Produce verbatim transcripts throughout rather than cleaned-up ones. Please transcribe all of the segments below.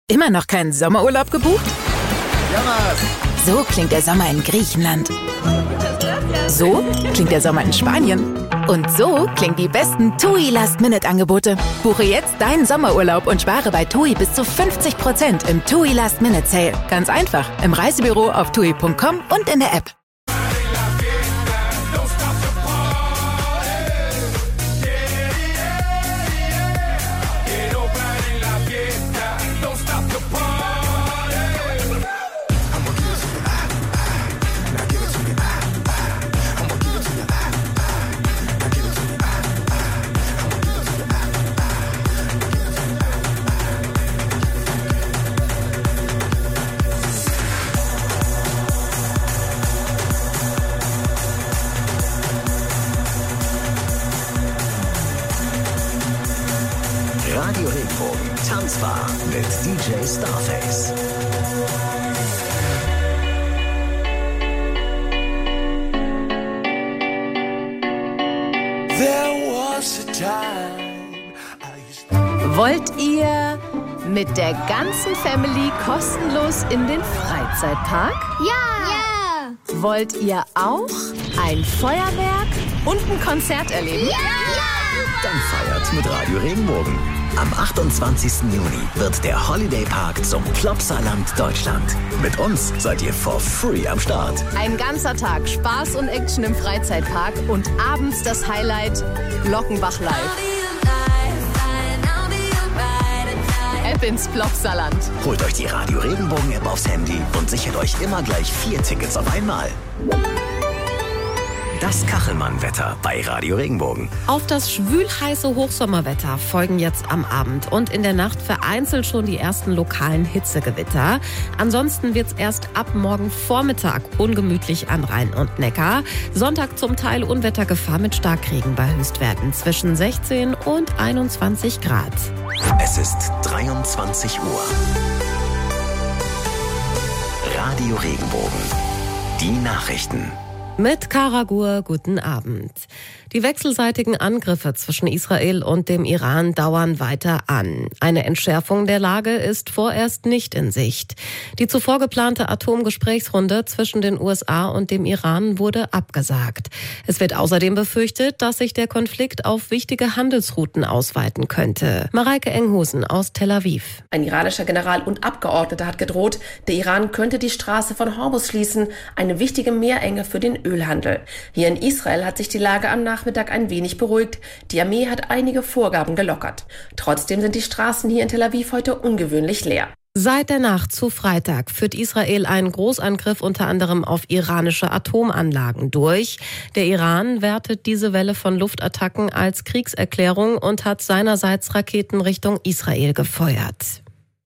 Immer noch keinen Sommerurlaub gebucht? So klingt der Sommer in Griechenland. So klingt der Sommer in Spanien. Und so klingen die besten T U I Last-Minute-Angebote. Buche jetzt deinen Sommerurlaub und spare bei T U I bis zu fünfzig Prozent im T U I Last-Minute-Sale. Ganz einfach, im Reisebüro auf tui punkt com und in der App. Radio Regenbogen Tanzbar mit D J Starface. Wollt ihr mit der ganzen Family kostenlos in den Freizeitpark? Ja! Ja! Wollt ihr auch ein Feuerwerk und ein Konzert erleben? Ja! Dann feiert mit Radio Regenbogen. Am achtundzwanzigsten Juni wird der Holiday Park zum Plopsaland Deutschland. Mit uns seid ihr for free am Start. Ein ganzer Tag Spaß und Action im Freizeitpark und abends das Highlight Glockenbach live. Ab ins Plopsaland. Holt euch die Radio Regenbogen App aufs Handy und sichert euch immer gleich vier Tickets auf einmal. Das Kachelmann-Wetter bei Radio Regenbogen. Auf das schwül-heiße Hochsommerwetter folgen jetzt am Abend und in der Nacht vereinzelt schon die ersten lokalen Hitzegewitter. Ansonsten wird's erst ab morgen Vormittag ungemütlich an Rhein und Neckar. Sonntag zum Teil Unwettergefahr mit Starkregen bei Höchstwerten zwischen sechzehn und einundzwanzig Grad. Es ist dreiundzwanzig Uhr. Radio Regenbogen. Die Nachrichten. Mit Karagur, guten Abend. Die wechselseitigen Angriffe zwischen Israel und dem Iran dauern weiter an. Eine Entschärfung der Lage ist vorerst nicht in Sicht. Die zuvor geplante Atomgesprächsrunde zwischen den U S A und dem Iran wurde abgesagt. Es wird außerdem befürchtet, dass sich der Konflikt auf wichtige Handelsrouten ausweiten könnte. Mareike Enghusen aus Tel Aviv. Ein iranischer General und Abgeordneter hat gedroht, der Iran könnte die Straße von Hormuz schließen, eine wichtige Meerenge für den Ölhandel. Hier in Israel hat sich die Lage am Nachmittag ein wenig beruhigt. Die Armee hat einige Vorgaben gelockert. Trotzdem sind die Straßen hier in Tel Aviv heute ungewöhnlich leer. Seit der Nacht zu Freitag führt Israel einen Großangriff unter anderem auf iranische Atomanlagen durch. Der Iran wertet diese Welle von Luftattacken als Kriegserklärung und hat seinerseits Raketen Richtung Israel gefeuert.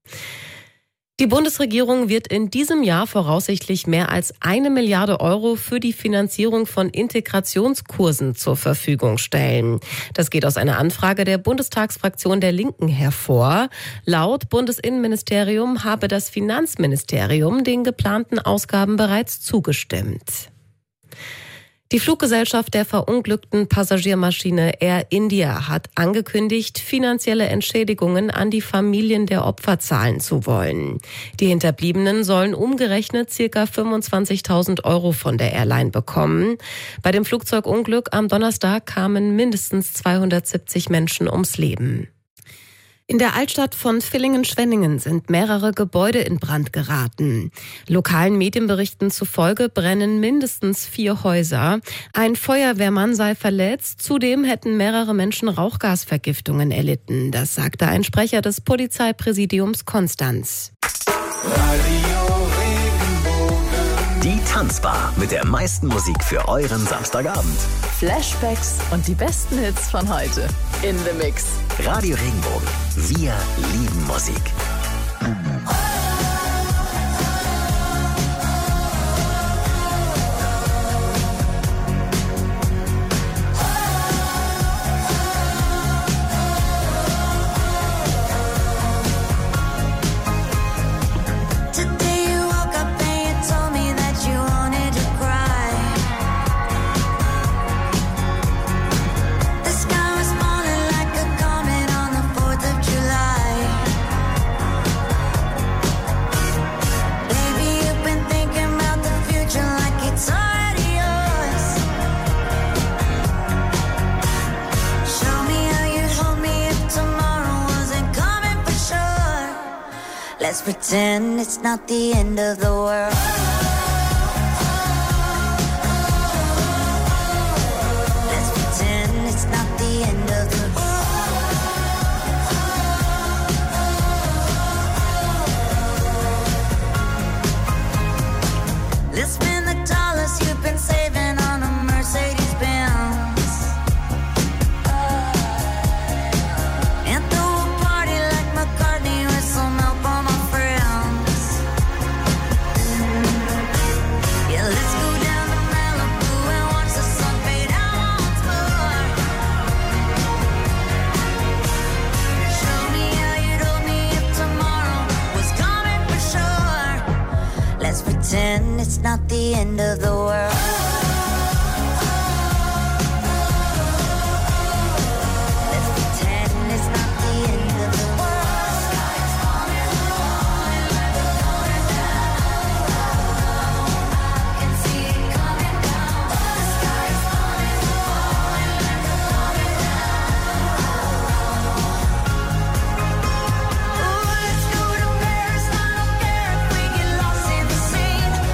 Die Bundesregierung wird in diesem Jahr voraussichtlich mehr als eine Milliarde Euro für die Finanzierung von Integrationskursen zur Verfügung stellen. Das geht aus einer Anfrage der Bundestagsfraktion der Linken hervor. Laut Bundesinnenministerium habe das Finanzministerium den geplanten Ausgaben bereits zugestimmt. Die Fluggesellschaft der verunglückten Passagiermaschine Air India hat angekündigt, finanzielle Entschädigungen an die Familien der Opfer zahlen zu wollen. Die Hinterbliebenen sollen umgerechnet ca. fünfundzwanzigtausend Euro von der Airline bekommen. Bei dem Flugzeugunglück am Donnerstag kamen mindestens zweihundertsiebzig Menschen ums Leben. In der Altstadt von Villingen-Schwenningen sind mehrere Gebäude in Brand geraten. Lokalen Medienberichten zufolge brennen mindestens vier Häuser. Ein Feuerwehrmann sei verletzt. Zudem hätten mehrere Menschen Rauchgasvergiftungen erlitten. Das sagte ein Sprecher des Polizeipräsidiums Konstanz. Die Tanzbar mit der meisten Musik für euren Samstagabend. Flashbacks und die besten Hits von heute. In the Mix. Radio Regenbogen. Wir lieben Musik. Let's pretend it's not the end of the world. Let's pretend it's not the end of the world. Let's spend the dollars you've been saving on a Mercedes Benz. Pretend it's not the end of the world. Let's pretend it's not the end of the world. Sky is falling, falling like a falling down. I can see it coming down. The sky is falling, falling like a falling down. Oh, let's go to Paris. I don't care if we get lost in the sea.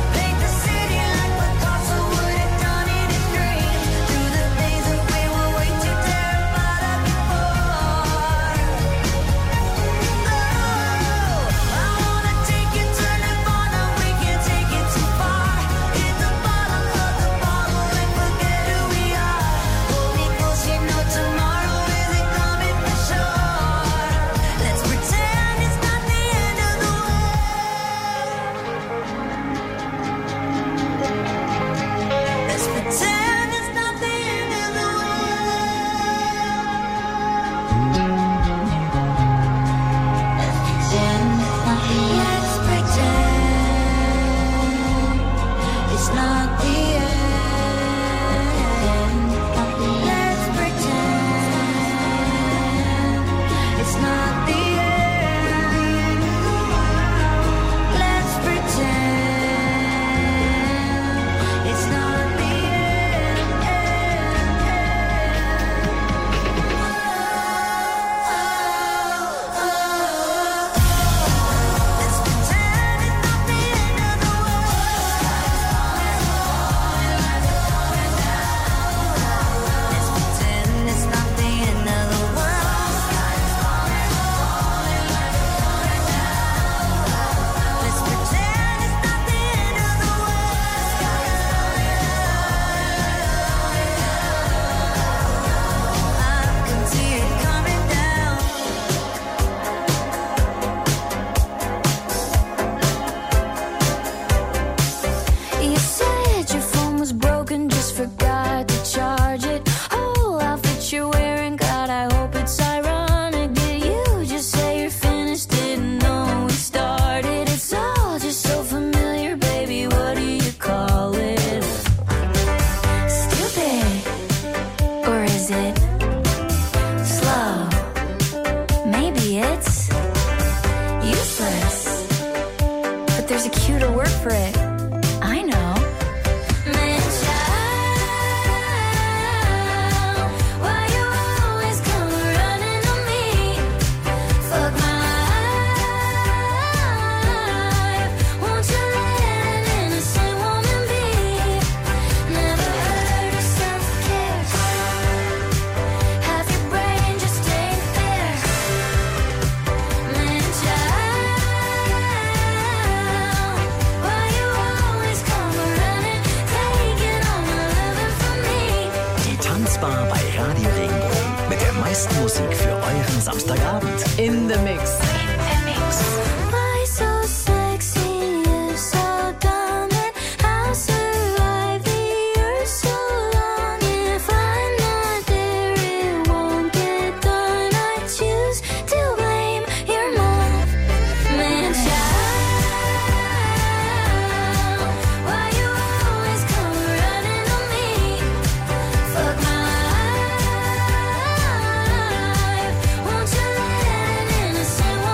Musik für euren Samstagabend. In the Mix. Why so sexy, you so dumb, and how survive the earth so long? If I'm not there, it won't get done. I choose to blame your mom. Man, child, why you always come running on me? Fuck my life, won't you let an innocent one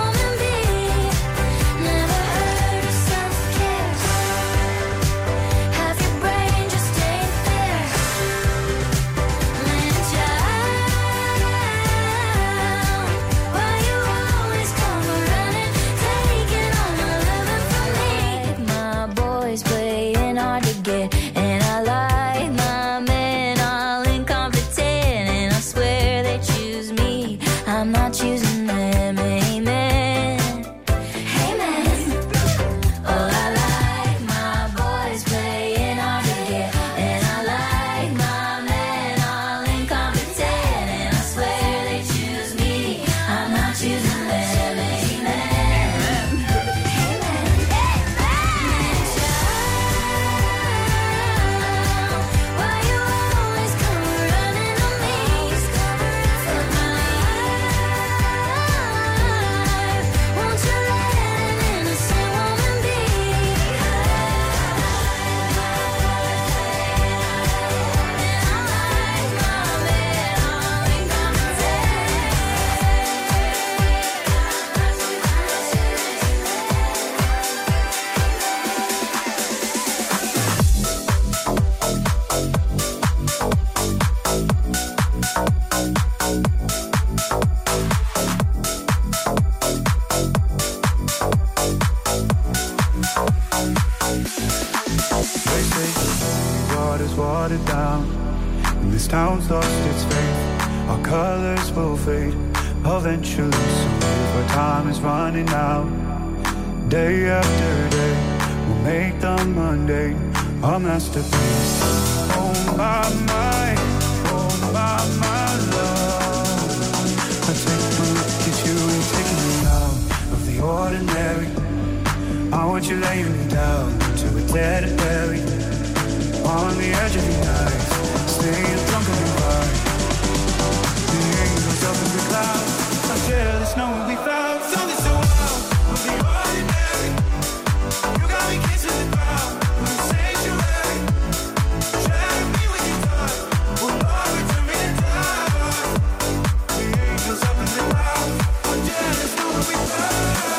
watered down, and this town's lost its faith. Our colors will fade eventually, so our time is running out. Day after day, we'll make the mundane our masterpiece. Oh my, my, oh my, my love. I take a look at you and take me out of the ordinary. I want you laying me down to a dead berry on the edge of your knife, staying drunk on your ride. The angels up in the clouds, I'm jealous knowing we found something so wild of the ordinary. You got me kissing the ground, the sanctuary. Shatter me with your touch, oh Lord, turn me to dust. The angels up in the clouds, I'm jealous knowing we found.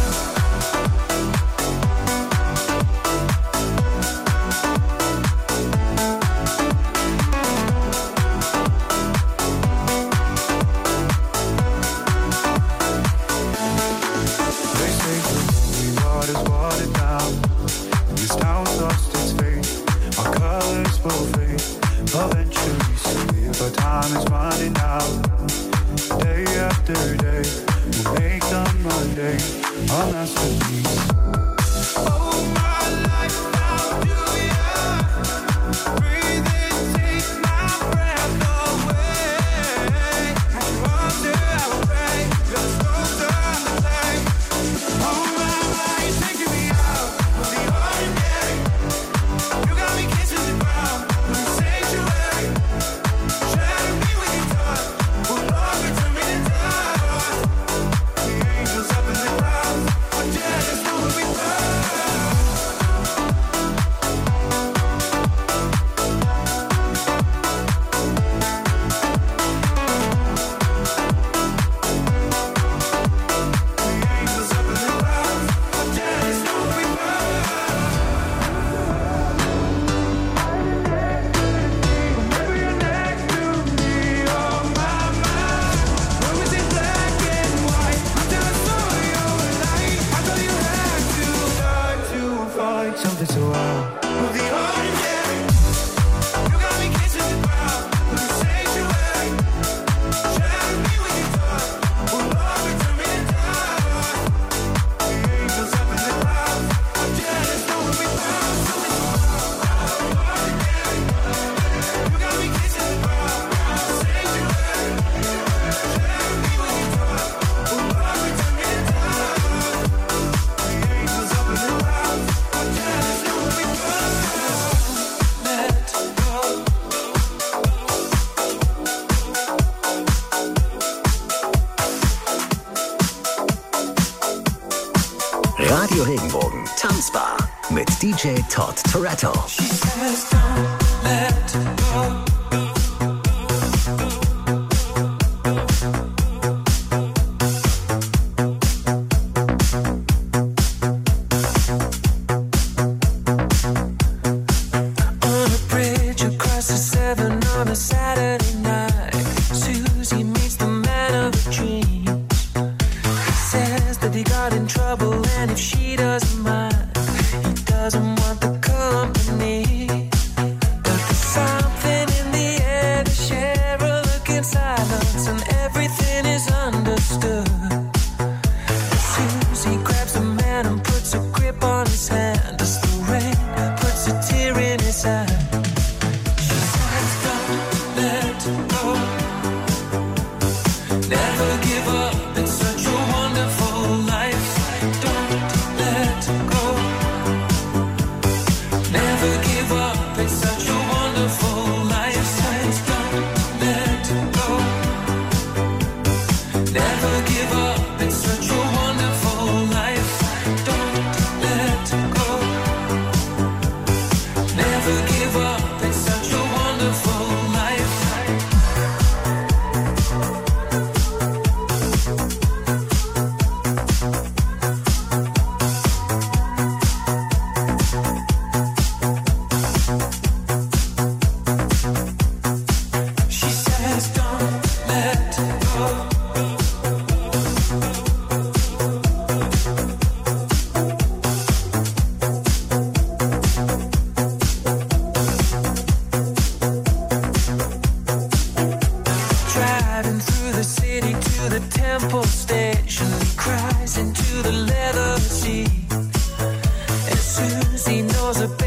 Radio Regenbogen Tanzbar mit D J Todd Toretto. She says don't let go.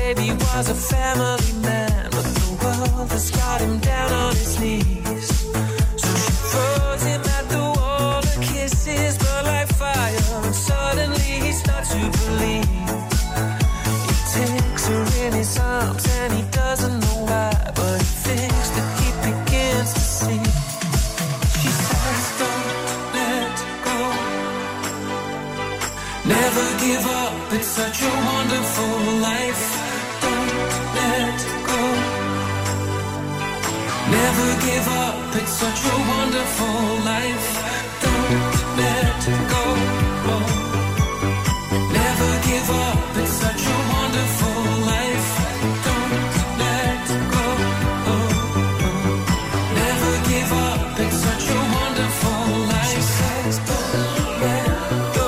baby was a family man, but the world has got him down on his knees. So she throws him at the wall, her kisses burn like fire, and suddenly he starts to believe. He takes her in his arms and he doesn't know why, but he thinks that he begins to see. She says, don't let go, never give up, it's such a wonderful life. Don't let go, never give up, it's such a wonderful life. Don't let go, never give up, it's such a wonderful life. Don't let go, never give up, it's such a wonderful life. She says, don't let go.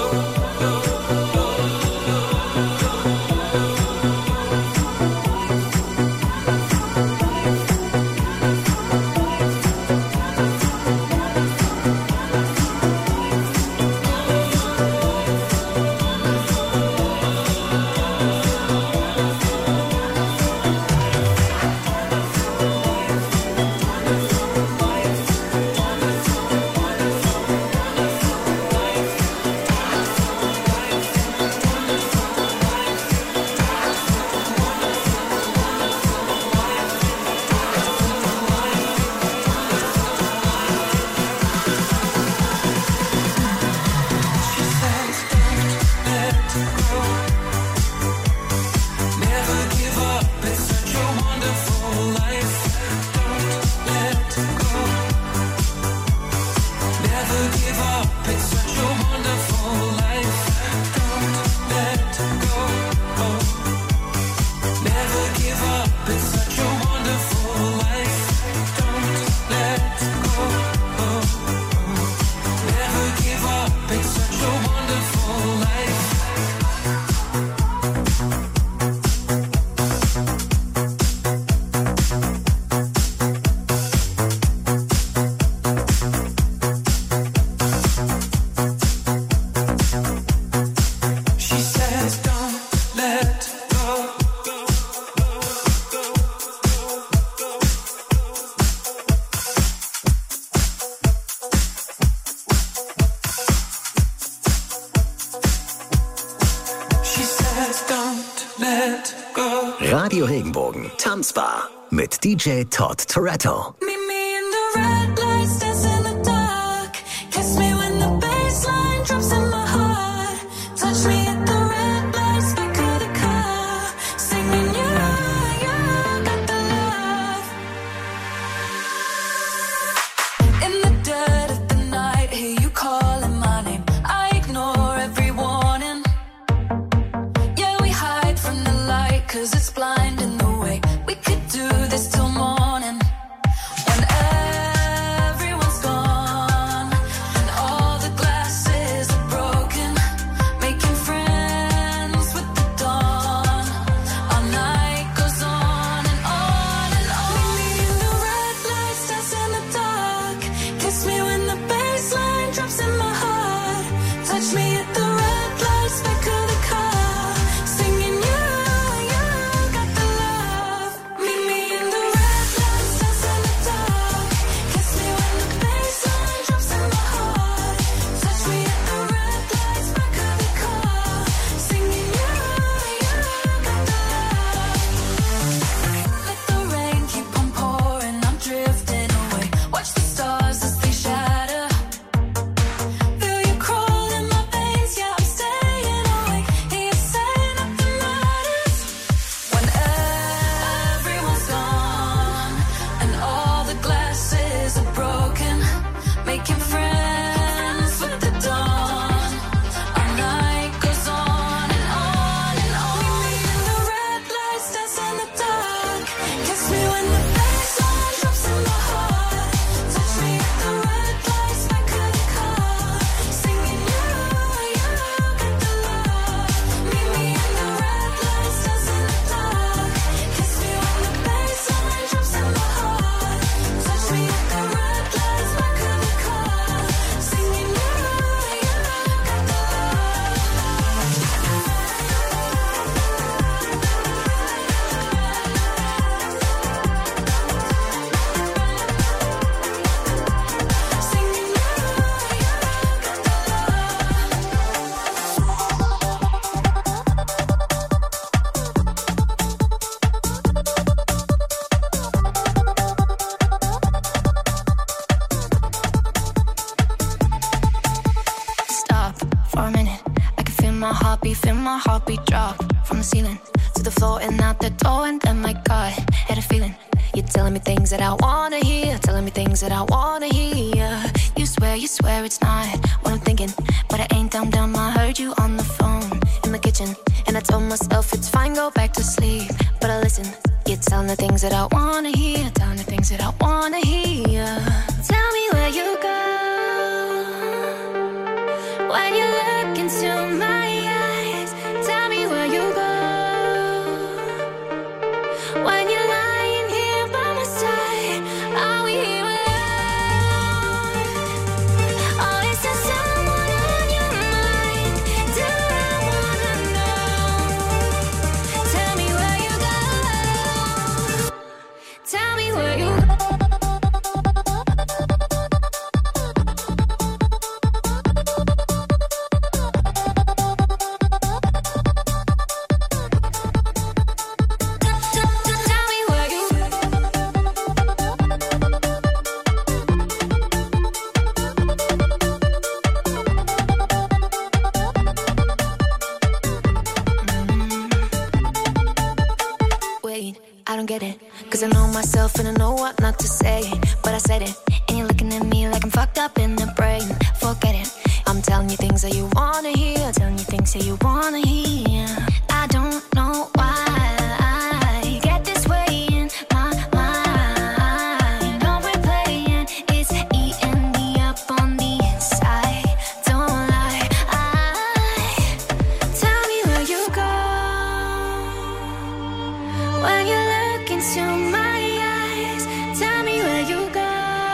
Radio Regenbogen, Tanzbar mit D J Todd Toretto. Meet me in the red lights, dance in the dark. Kiss me when the bassline drops in my heart. Touch me at the red lights, back of the car. Singing, yeah, yeah, got the love. In the dead of the night, hear you calling my name. I ignore every warning. Yeah, we hide from the light, cause it's blinding the way. We could do this till morning. When everyone's gone and all the glasses are broken, making friends with the dawn. Our night goes on and on and on. Meet me in the red lights, dance in the dark. Kiss me when the bassline drops in my heart. Touch me at the red lights, back of the car. Singing, yeah, yeah, got the heartbeat, feel my heartbeat drop from the ceiling to the floor and out the door. And then my God, had a feeling. You're telling me things that I wanna hear, telling me things that I wanna hear. You swear, you swear it's not what I'm thinking, but I ain't dumb dumb. I heard you on the phone in the kitchen, and I told myself it's fine, go back to sleep. But I listen, you're telling the things that I wanna hear, telling the things that I wanna hear. Tell me where you go when you look into my eyes. Tell me where you go when you're lying here by my side. Are we here alone? Or is there someone on your mind? Do I wanna know? Tell me where you go. Tell me where you go. Cause I know myself and I know what not to say, but I said it, and you're looking at me like I'm fucked up in the brain. Forget it, I'm telling you things that you wanna hear, telling you things that you wanna hear. I don't know why I get this way in my mind. Don't replaying, it's eating me up on the inside. Don't lie, I tell me where you go when you look into my eyes. Tell me where you go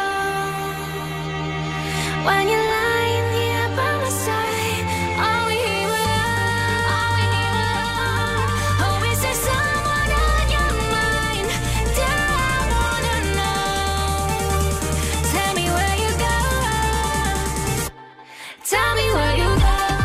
when you're lying here by my side. Are we here alone? Are we here alone? Or is there someone on your mind? Do I wanna know? Tell me where you go. Tell me where you go.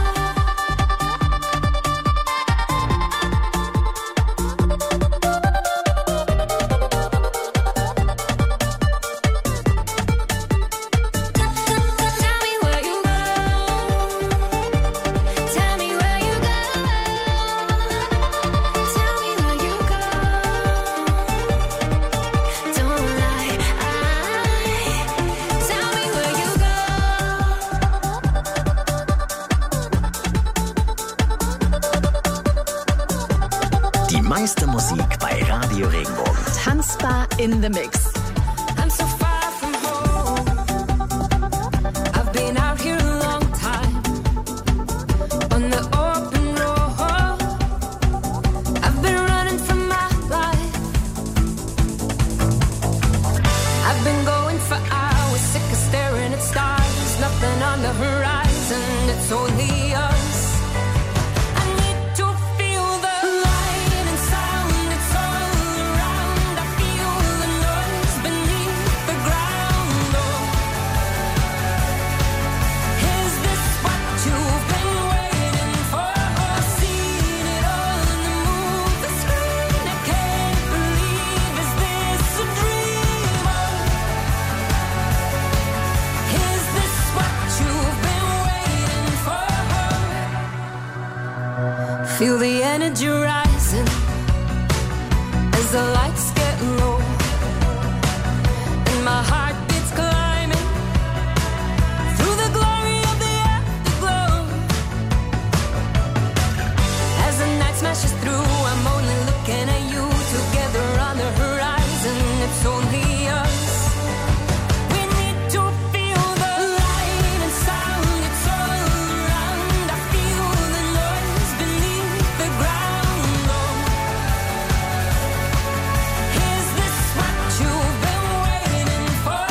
Die meiste Musik bei Radio Regenbogen. Tanzbar in the Mix. I'm so far from home. I've been out here a long time on the open road. I've been running from my life. I've been going for hours, sick of staring at stars. Nothing on the horizon, it's only us. I need to feel the light and sound. It's all around. I feel the noise beneath the ground. Oh, is this what you've been waiting for? Seen it all in the movie screen. I can't believe, is this a dream? Oh, is this what you've been waiting for? Feel the energy rising as the lights get low, and my heart beats climbing through the glory of the afterglow. As the night smashes through, I'm only looking at you. Together on the horizon, it's only us. We need to feel the light and sound. It's all around. I feel the noise beneath the ground. Oh, is this what you've been waiting for?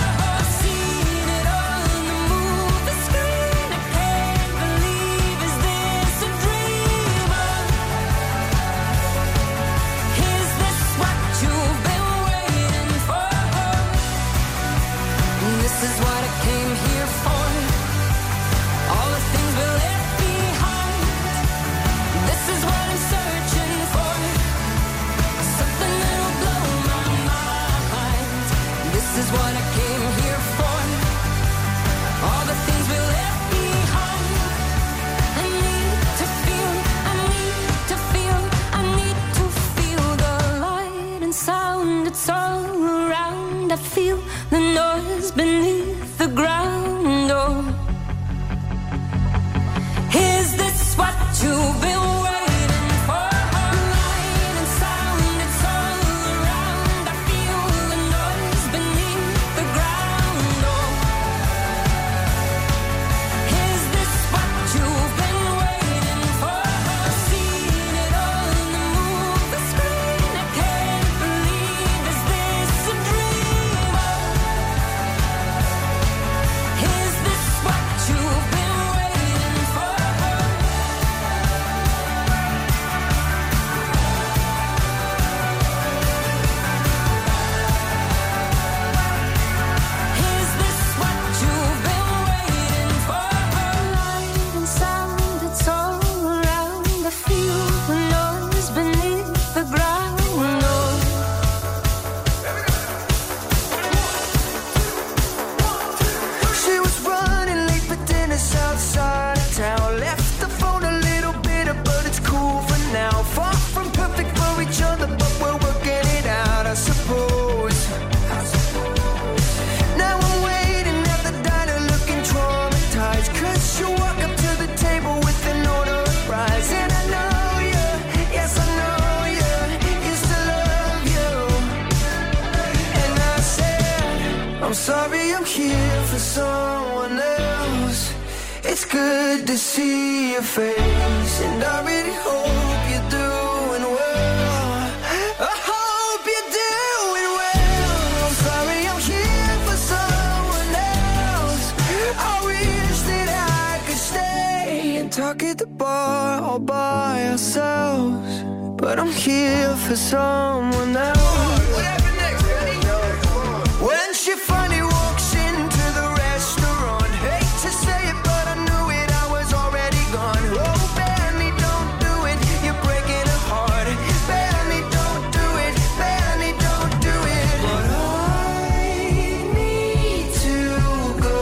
here for someone else. It's good to see your face, and I really hope you're doing well. I hope you're doing well. I'm sorry I'm here for someone else. I wish that I could stay and talk at the bar all by ourselves, but I'm here for someone else. What happened next, Penny? When she finally walks into the restaurant, hate to say it, but I knew it, I was already gone. Oh, Benny, don't do it, you're breaking her heart. Benny, don't do it, Benny, don't do it. But I need to go.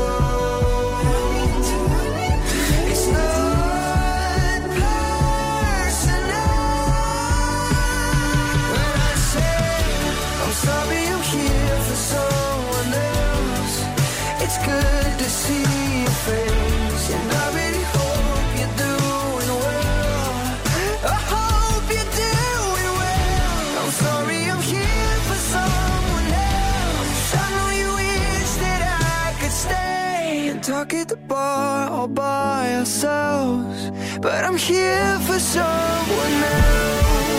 It's not personal. When I say I'm sorry I'm here for someone else, it's good to see your face, and I really hope you're doing well. I hope you're doing well. I'm sorry I'm here for someone else. I know you wish that I could stay and talk at the bar all by ourselves, but I'm here for someone else.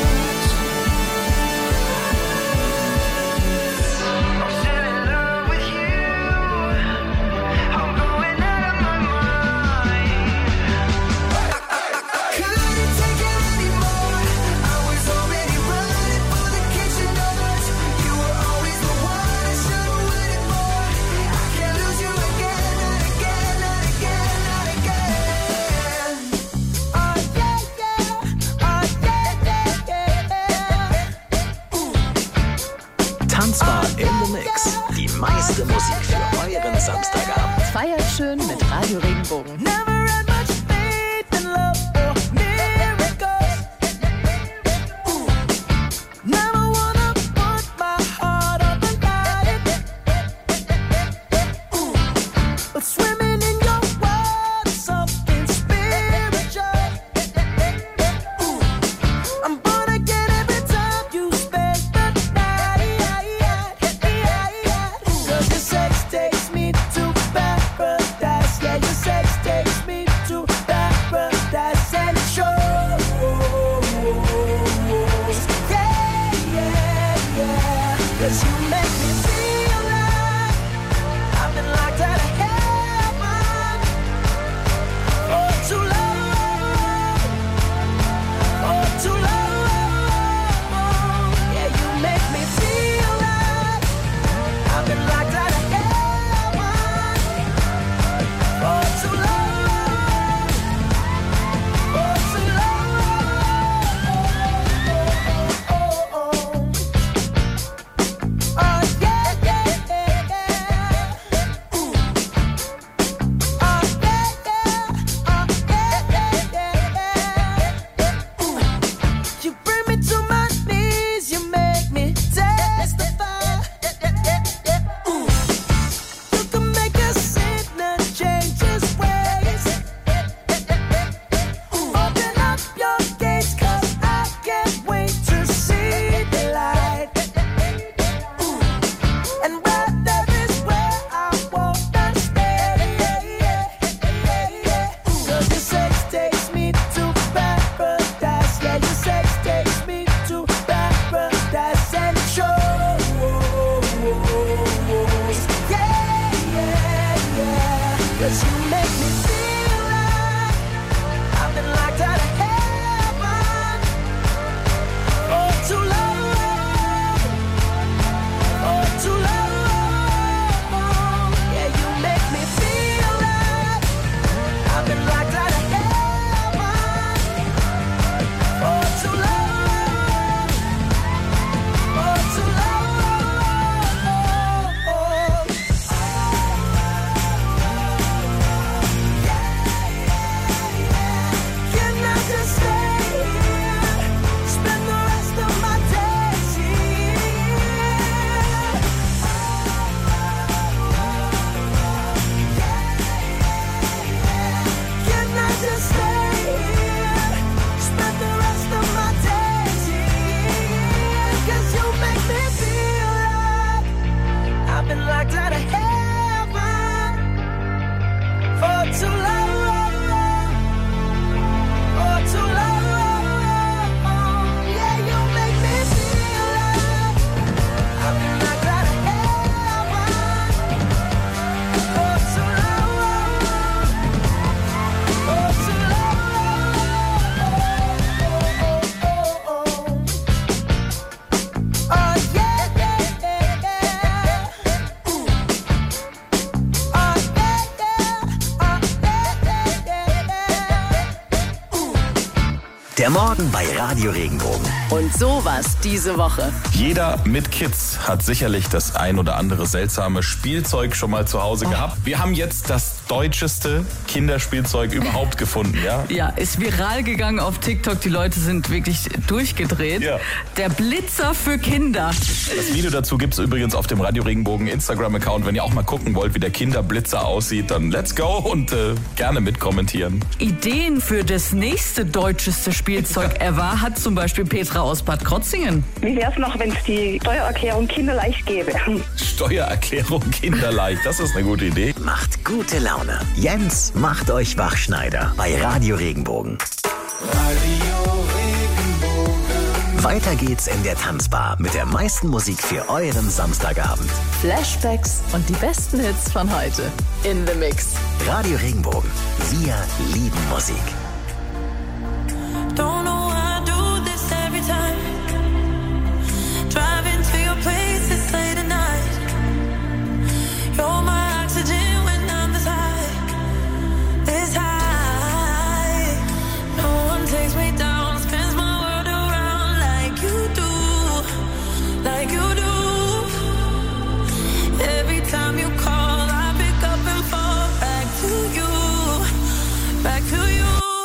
I'm still in love with you. I'm going out of my mind. Couldn't take it anymore. I was already running for the kitchen doors. You were always the one I should've waited for. I can't lose you again, not again, not again, not again. Oh yeah, yeah. Oh yeah, yeah, yeah. Tanzbar in the Mix. Die meiste Musik für euren Samstagabend. Feiert schön mit Radio Regenbogen. Never had much faith in love or miracles. Never wanna put my heart on the line. But swimming in your world is something spiritual. I'm born again every time you spend the night. Cause your sex takes me to Der Morgen bei Radio Regenbogen. Und sowas diese Woche. Jeder mit Kids hat sicherlich das ein oder andere seltsame Spielzeug schon mal zu Hause oh. gehabt. Wir haben jetzt das deutscheste Kinderspielzeug überhaupt gefunden, ja? Ja, ist viral gegangen auf TikTok. Die Leute sind wirklich durchgedreht. Ja. Der Blitzer für Kinder. Das Video dazu gibt es übrigens auf dem Radio Regenbogen Instagram-Account. Wenn ihr auch mal gucken wollt, wie der Kinderblitzer aussieht, dann let's go und äh, gerne mitkommentieren. Ideen für das nächste deutscheste Spielzeug ever hat zum Beispiel Petra aus Bad Krotzingen. Wie wäre es noch, wenn es die Steuererklärung kinderleicht gäbe? Steuererklärung kinderleicht, das ist eine gute Idee. Macht gute Laune. Jens macht euch Wachschneider bei Radio Regenbogen. Radio Regenbogen. Weiter geht's in der Tanzbar mit der meisten Musik für euren Samstagabend. Flashbacks und die besten Hits von heute. In the Mix. Radio Regenbogen. Wir lieben Musik. Don't know why I do this every time. Driving to your place, it's late at night. You're my oxygen when I'm this high. This high. No one takes me down, spins my world around like you do. Like you do. Every time you call, I pick up and fall back to you. Back to you.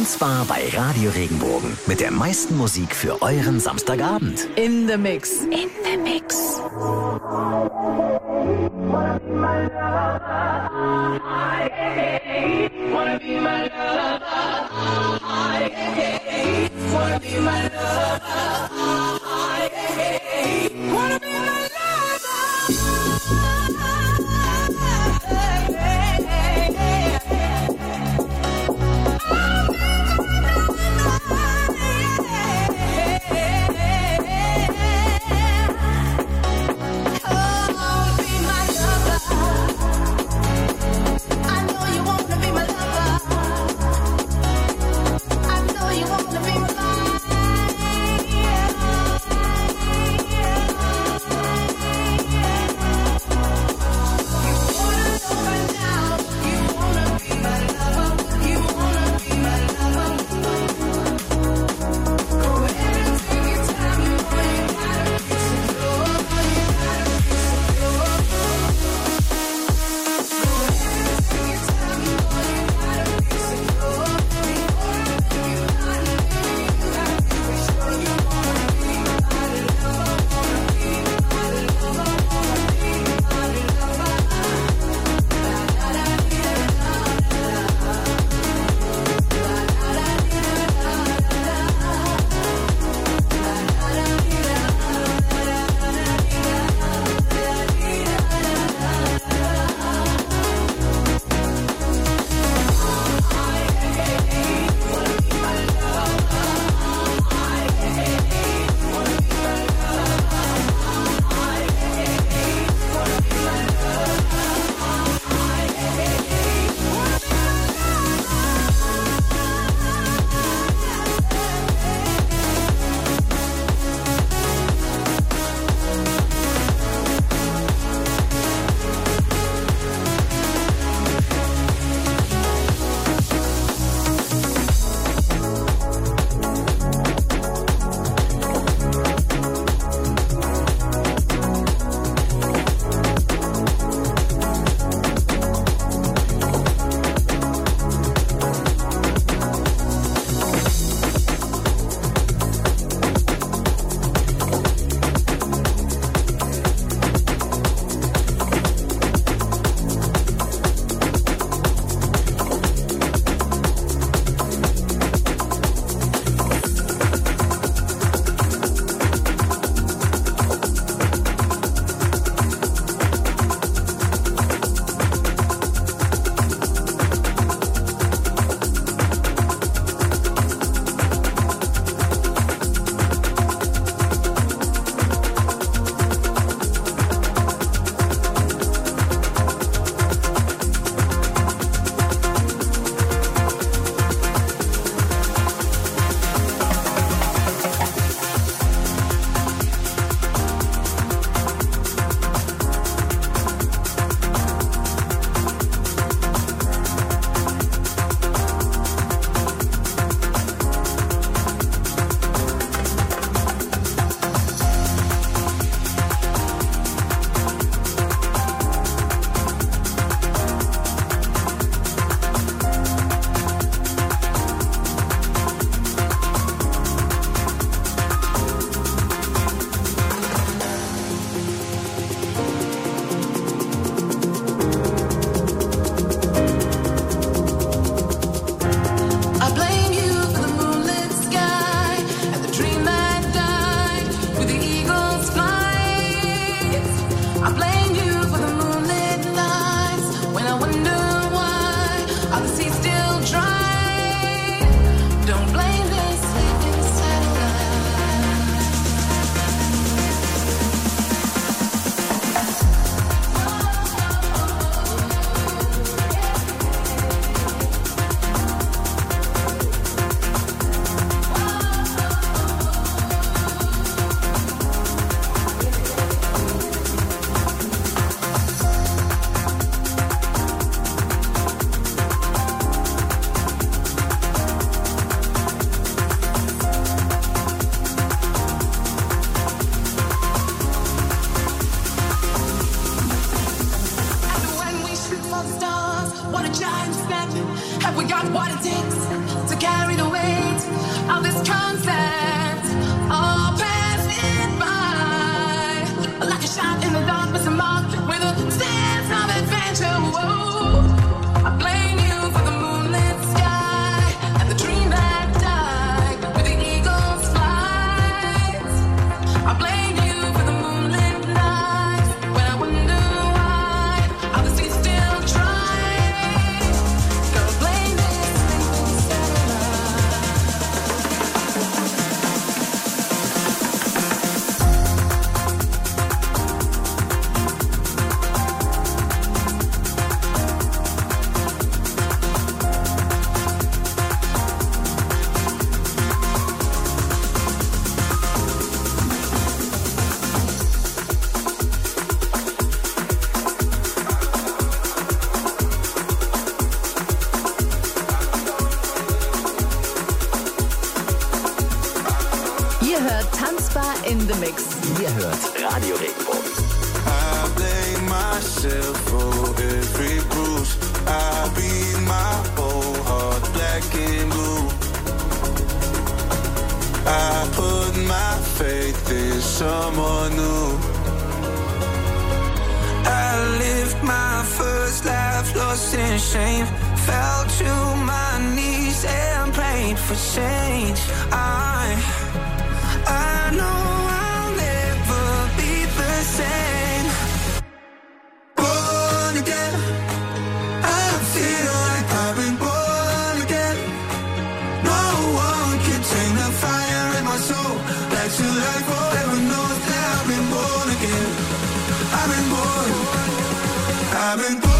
Und zwar bei Radio Regenbogen mit der meisten Musik für euren Samstagabend. In the Mix. In the Mix. I know you wanna be my lover. Ihr hört Tanzbar in the Mix. Ihr hört Radio Regenbogen. I blame myself for every bruise. I beat my whole heart black and blue. I put my faith in someone new. I lived my first life lost in shame. Fell to my knees and prayed for change. I, I know I'll never be the same. Born again, I feel like I've been born again. No one can tame the fire in my soul. Back to life forever knows that I've been born again. I've been born, I've been born.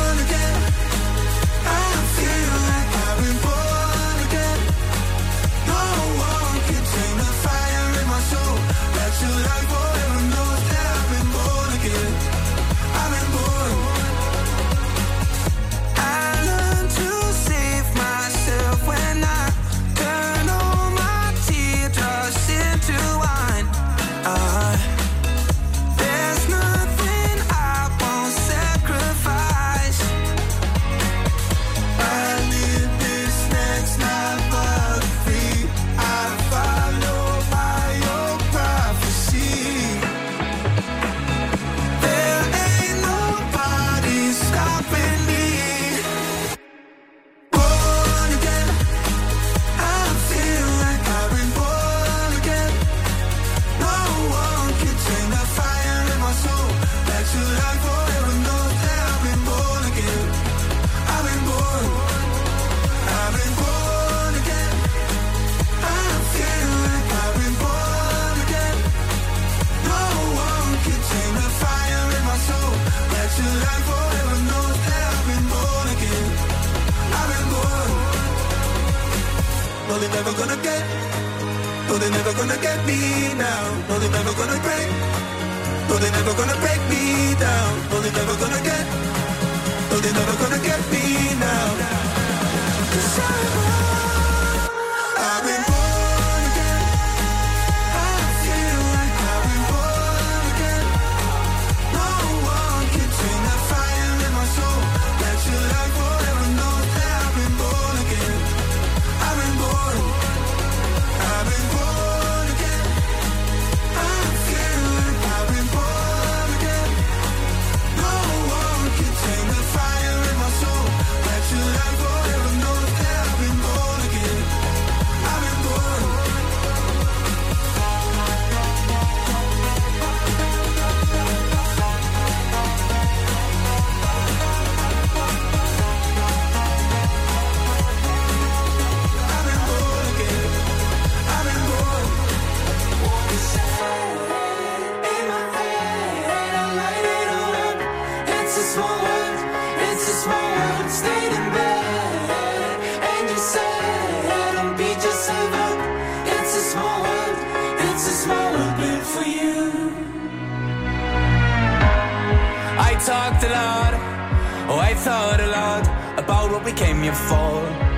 Talked a lot, oh I thought a lot about what we came here for.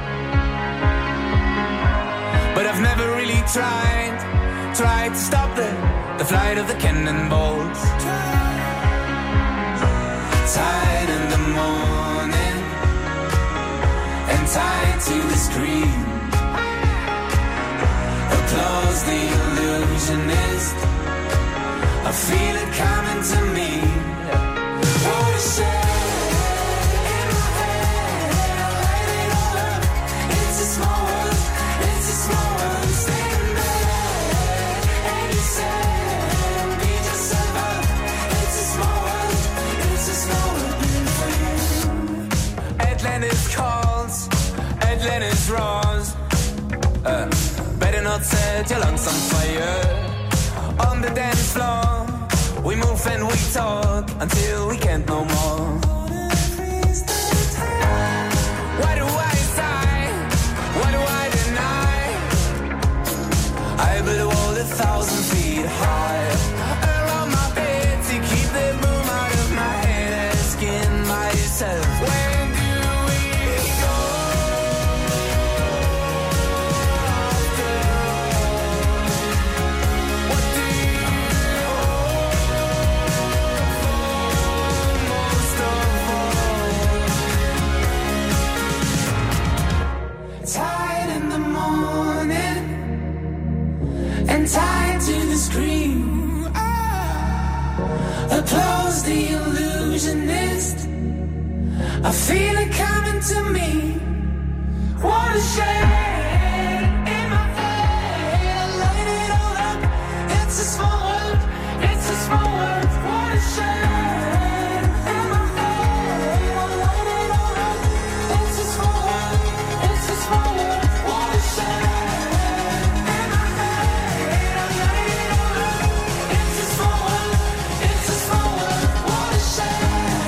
But I've never really tried, tried to stop the, the flight of the cannonballs. Tired in the morning and tied to the screen. Applause the illusionist, I feel it coming to me. What a shame, in my head, I light it all up. It's a small world, it's a small world. Staying there, and you said, be just survive. It's a small world, it's a small world for you. Atlantis calls, Atlantis roars. Uh, better not set your lungs on fire. On the dance floor, we move and we talk until we can't no more. Why do I sigh? Why do I deny? I build a wall a thousand feet high around my bed to keep the boom out of my head, asking myself, when do we go? After all? in the morning and tied to the screen. Applause the illusionist. I feel it coming to me. What a shame in my head. I light it all up. It's a small world. It's a small world. What a shame in my head. I light it all up. It's a small world. It's a small world. What a shame in my head. I light it all up. It's a small world. It's a small world. What a shame.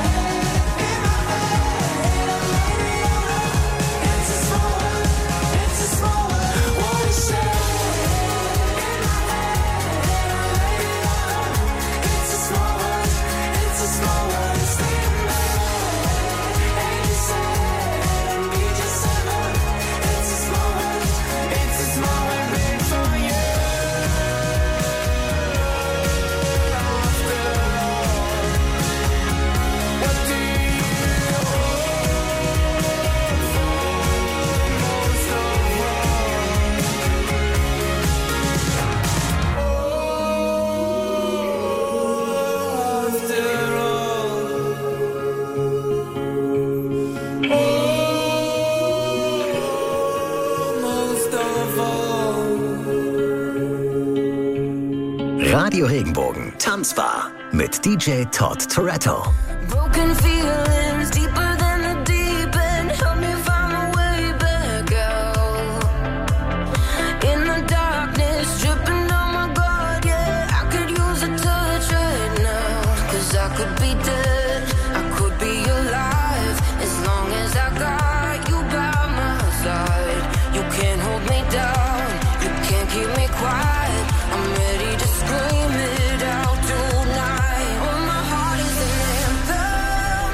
Radio Regenbogen Tanzbar mit D J Todd Toretto. Broken feelings deeper than the deep end. Help me find my way back out. In the darkness, dripping on my guard, yeah. I could use a touch right now. Cause I could be dead, I could be alive. As long as I got you by my side. You can't hold me down, you can't keep me quiet. I'm ready to scream it out tonight. Oh, my heart is an anthem.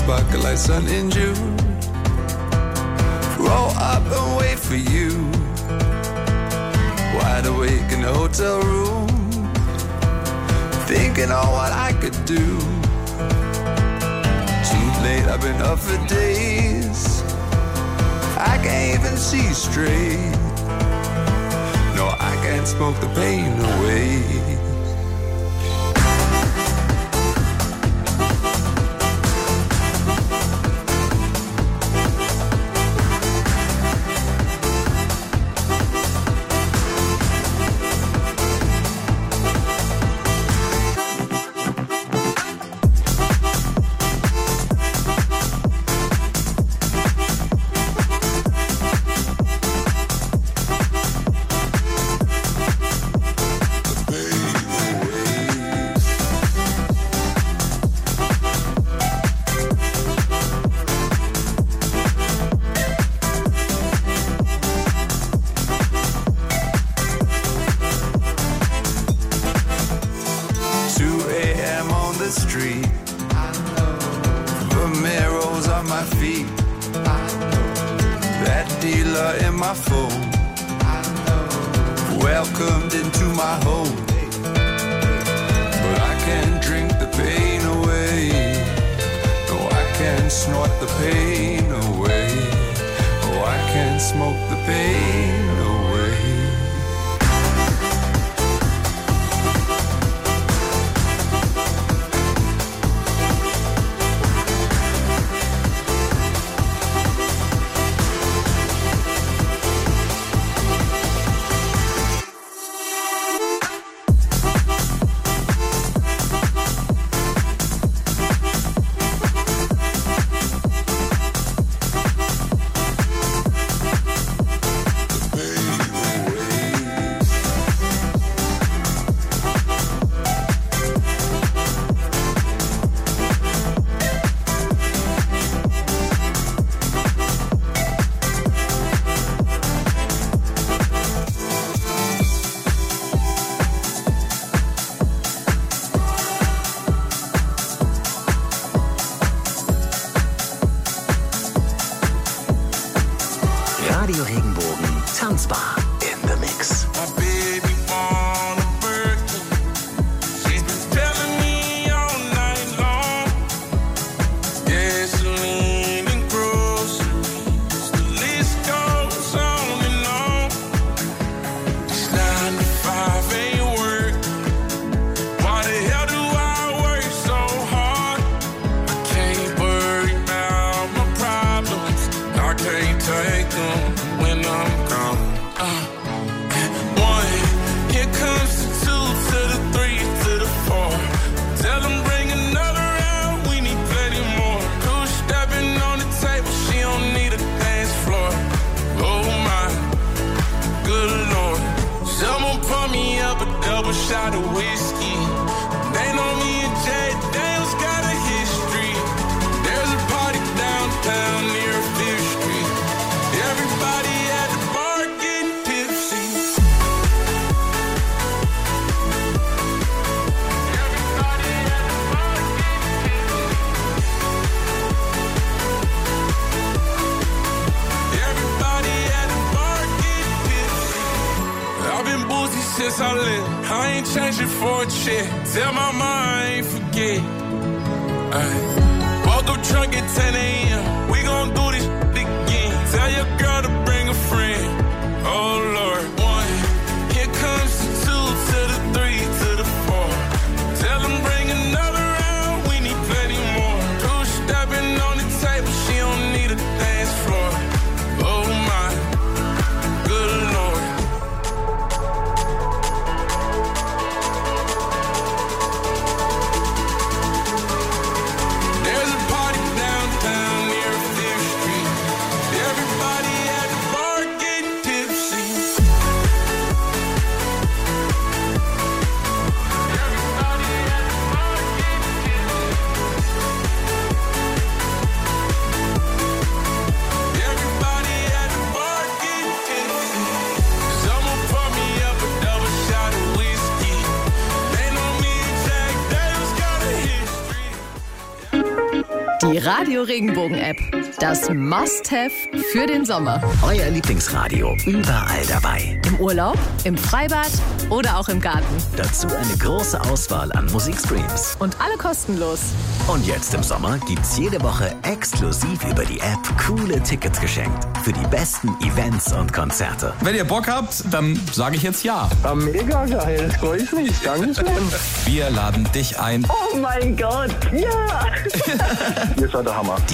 sparkle like sun in June. Roll up and wait for you. Wide awake in the hotel room, thinking on what I could do. Too late, I've been up for days. I can't even see straight. No, I can't smoke the pain away. Radio Regenbogen Tanzbar in the Mix. Shot of whiskey. They know me and Jay Daniels got a history. There's a party downtown near Fifth Street. Everybody at the bar getting tipsy. Everybody at the bar getting tipsy. Everybody at the bar getting tipsy. I've been boozy since I lived. I ain't changing for a chick. Tell my mom I ain't forget. Ay. Woke up drunk at ten a.m. We gon' do this again. Tell your girl to bring a friend. Oh Lord. One. Here comes the two to the three to the four. Tell them bring another round. We need plenty more. Two stepping on the table. She don't need a dance floor. Oh my. Good Lord. Die Radio Regenbogen App. Das Must-Have für den Sommer. Euer Lieblingsradio überall dabei. Im Urlaub, im Freibad oder auch im Garten. Dazu eine große Auswahl an Musikstreams. Und alle kostenlos. Und jetzt im Sommer gibt's jede Woche exklusiv über die App coole Tickets geschenkt. Für die besten Events und Konzerte. Wenn ihr Bock habt, dann sage ich jetzt ja. Ja, mega geil, das freue ich mich. Dankeschön. Wir laden dich ein. Oh mein Gott, ja! Ihr seid der Hammer.